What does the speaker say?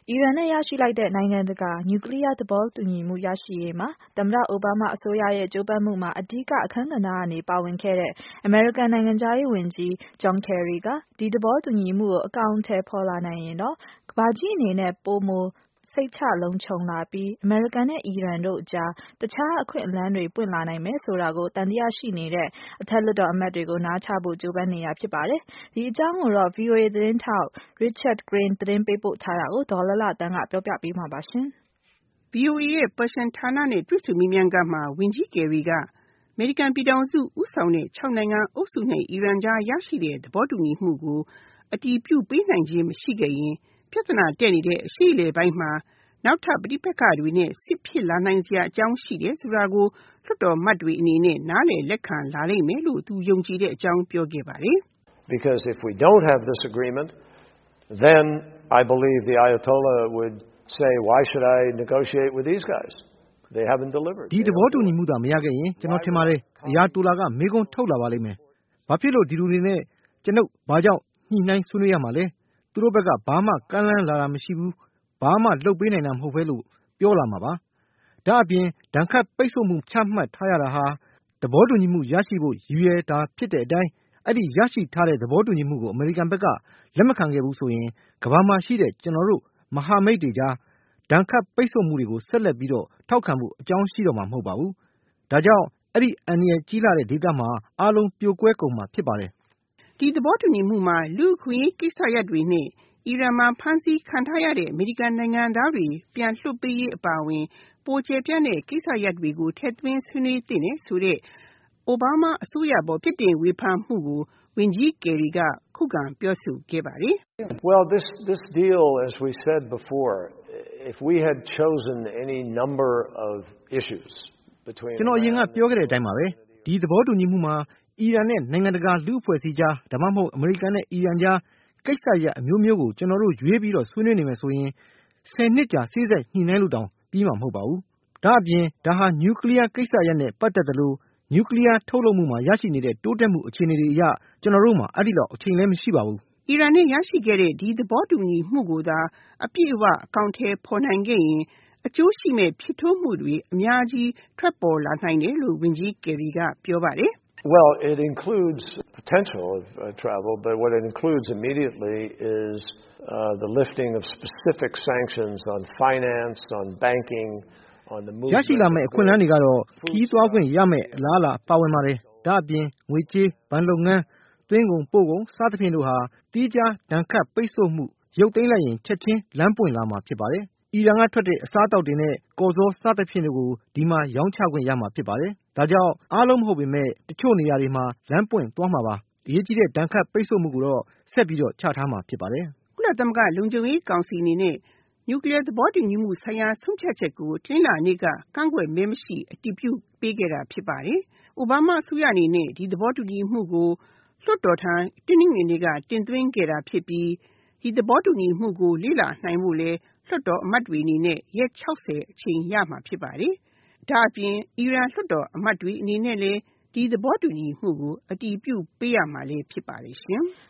အီရန်နဲ့ရရှိလိုက်တဲ့နိုင်ငံတကာနျူကလ িয়ার သဘောတူညီမှုရရှိရေးမှာသမ္မတအိုဘားမားအစိုးရရဲ့ကြိုးပမ်းမှုမှာအဓိကအခန်းကဏ္ဍကနေပါဝင်ခဲ့တဲ့အမေရိကန်နိုင်ငံခြားရေးဝန်ကြီး John Kerry ကဒီသဘောတူညီမှုကိုအကောင်အထည်ဖော်လာနိုင်ရင်တော့ကမ္ဘာကြီးအနေနဲ့ပိုမိုစိတ်ချလုံခြုံလာပြီးအမေရိကန်နဲ့အီရန်တို့အကြားတခြားအခွင့်အလမ်းတွေပွင့်လာနိုင်မယ်ဆိုတာကိုသံသယရှိနေတဲ့အထက်လွှတ်တော်အမတ်တွေကိုနားချဖို့ကြိုးပမ်းနေတာဖြစ်ပါတယ်။ဒီအကြောင်းကိုတော့ VOA သတင်းထောက် Richard Green သတင်းပေးပို့ထားတာကိုဒေါ်လှလှသန်းကပြောပြပေးမှာပါရှင်။ VOA ရဲ့ Persian ဌာနနဲ့တွေ့ဆုံမေးမြန်းခန်းမှာဝန်ကြီး Kerry ကအမေရိကန်ပြည်ထောင်စုဦးဆောင်တဲ့6နိုင်ငံအုပ်စုနဲ့အီရန်ကြားရရှိတဲ့သဘောတူညီမှုကိုအတည်ပြုပေးနိုင်ခြင်းမရှိခဲ့ရင်ပြဿနာတက်နေတဲ့အရှေ့အလယ်ပိုင်းမှာနောက်ထပ်ပဋိပက္ခတွေနဲ့စစ်ဖြစ်လာနိုင်စရာအကြောင်းရှိတယ်ဆိုတာကိုလွှတ်တော်အမတ်တွေအနေနဲ့နားလည်လက်ခံလာလိမ့်မယ်လို့သူယုံကြည်တဲ့အကြောင်းပြောခဲ့ပါတယ်။ Because if we don't have this agreement, then I believe the Ayatollah would say, why should I negotiate with these guys? They haven't delivered. ဒီသဘောတူညီမှုသာမရခဲ့ရင်ကျွန်တော်ထင်ပါတယ်အရာတိုလာကမေးခွန်းထုတ်လာပါလိမ့်မယ်။ဘာဖြစ်လို့ဒီလူတွေနဲ့ကျွန်ုပ်ဘာကြောင့်ညှိနှိုင်းဆွေးနွေးရမှာလဲ။သူတို့ဘက်ကဘာမှကမ်းလှမ်းလာတာမရှိဘူး။ဘာမှလုပ်ပေးနိုင်တာမဟုတ်ပဲလို့ပြောလာမှာပါ။ဒါအပြင်ဒဏ်ခတ်ပိတ်ဆို့မှုချမှတ်ထားရတာဟာသဘောတူညီမှုရရှိဖို့ရည်ရွယ်တာဖြစ်တဲ့အတိုင်းအဲ့ဒီရရှိထားတဲ့သဘောတူညီမှုကိုအမေရိကန်ဘက်ကလက်မခံခဲ့ဘူးဆိုရင်ကမ္ဘာမှာရှိတဲ့ကျွန်တော်တို့မဟာမိတ်တွေကြားဒဏ်ခတ်ပိတ်ဆို့မှုတွေကိုဆက်လက်ပြီးတော့ထောက်ခံဖို့အကြောင်းရှိတော့မှာမဟုတ်ပါဘူး။ဒါကြောင့်အဲ့ဒီအန္တရာယ်ကြီးလာတဲ့ဒေသမှာအားလုံးပြိုကွဲကုန်မှာဖြစ်ပါတယ်။ဒီသဘောတူညီမှုမှာလူ့အခွင့်အရေးကိစ္စရပ်တွေနဲ့အီရန်မှာဖမ်းဆီးခံထားရတဲ့အမေရိကန်နိုင်ငံသားတွေပြန်လွှတ်ပေးရေးအပါအဝင်ပိုကျယ်ပြန့်တဲ့ကိစ္စရပ်တွေကိုထည့်သွင်းဆွေးနွေးသင့်တယ်ဆိုတဲ့အိုဘားမားအစိုးရပေါ်ပြစ်တင်ဝေဖန်မှုကိုဝန်ကြီး Kerry ကခုခံပြောဆိုခဲ့ပါတယ်။ Well, this deal, as we said before, if we had chosen any number of issues between ကျွန်တော်အရင်ကပြောခဲ့တဲ့အတိုင်းပါပဲဒီသဘောတူညီမှုမှာအီရန်နဲ့နိုင်ငံတကာလူ့အဖွဲ့အစည်းကြားဒါမှမဟုတ်အမေရိကန်နဲ့အီရန်ကြားကိစ္စရပ်အမျိုးမျိုးကိုကျွန်တော်တို့ရွေးပြီးတော့ဆွေးနွေးနေမယ်ဆိုရင်10နှစ်ကြာစေ့စပ်ညှိနှိုင်းလို့တောင်ပြီးမှာမဟုတ်ပါဘူး။ဒါအပြင်ဒါဟာနျူကလ িয়ার ကိစ္စရပ်နဲ့ပတ်သက်တယ်လို့နျူကလ িয়ার ထုတ်လုပ်မှုမှာရရှိနေတဲ့တိုးတက်မှုအခြေအနေတွေအရကျွန်တော်တို့မှာအဲ့ဒီလောက်အချိန်လည်းမရှိပါဘူး။အီရန်နဲ့ရရှိခဲ့တဲ့ဒီသဘောတူညီမှုကိုသာအပြည့်အဝအကောင်အထည်ဖော်နိုင်ခဲ့ရင်အကျိုးရှိမဲ့ဖြစ်ထွန်းမှုတွေအများကြီးထွက်ပေါ်လာနိုင်တယ်လို့ဝန်ကြီး Kerry ကပြောပါတယ်။ Well, it includes potential of travel, but what it includes immediately is the lifting of specific sanctions on finance, on banking, on the movement. ရရှိလာမယ့်အခွင့်အလမ်းတွေကတော့ခီးသွားခွင့်ရမယ့်အလားအလာပါဝင်ပါတယ်။ဒါအပြင်ငွေကြေးဘဏ်လုပ်ငန်းသွင်းကုန်ပို့ကုန်စသဖြင့်တို့ဟာတီးခြားဒဏ်ခတ်ပိတ်ဆို့မှုရုပ်သိမ်းလိုက်ရင်ချက်ချင်းလမ်းပွင့်လာမှာဖြစ်ပါတယ်။အီရန်ကထွက်တဲ့အစားအသောက်တွေနဲ့ကော်ဇောစသဖြင့်တို့ကိုဒီမှာရောင်းချခွင့်ရမှာဖြစ်ပါတယ်။ဒါကြောင့်အားလုံးမဟုတ်ပေမဲ့တချို့နေရာတွေမှာလမ်းပွင့်သွားမှာပါ။အရေးကြီးတဲ့ဒဏ်ခတ်ပိတ်ဆို့မှုကိုတော့ဆက်ပြီးတော့ချထားမှာဖြစ်ပါတယ်။ကုလသမဂ္ဂလုံခြုံရေးကောင်စီအနေနဲ့နျူကလ িয়ার သဘောတူညီမှုဆိုင်ရာဆုံးဖြတ်ချက်ကိုတနင်္လာနေ့ကကန့်ကွက်မဲမရှိအတည်ပြုပေးခဲ့တာဖြစ်ပါတယ်။အိုဘားမားအစိုးရအနေနဲ့ဒီသဘောတူညီမှုကိုလွှတ်တော်ထံတနင်္ဂနွေနေ့ကတင်သွင်းခဲ့တာဖြစ်ပြီးဒီသဘောတူညီမှုကိုလေ့လာနိုင်ဖို့လဲလွှတ်တော်အမတ်တွေအနေနဲ့ရက်60အချိန်ရမှာဖြစ်ပါတယ်။ဒါအပြင်အီရန်လွှတ်တော်အမတ်တွေအနေနဲ့လည်းဒီသဘောတူညီမှုကိုအတည်ပြုပေးရမှာလည်းဖြစ်ပါတယ်ရှင်။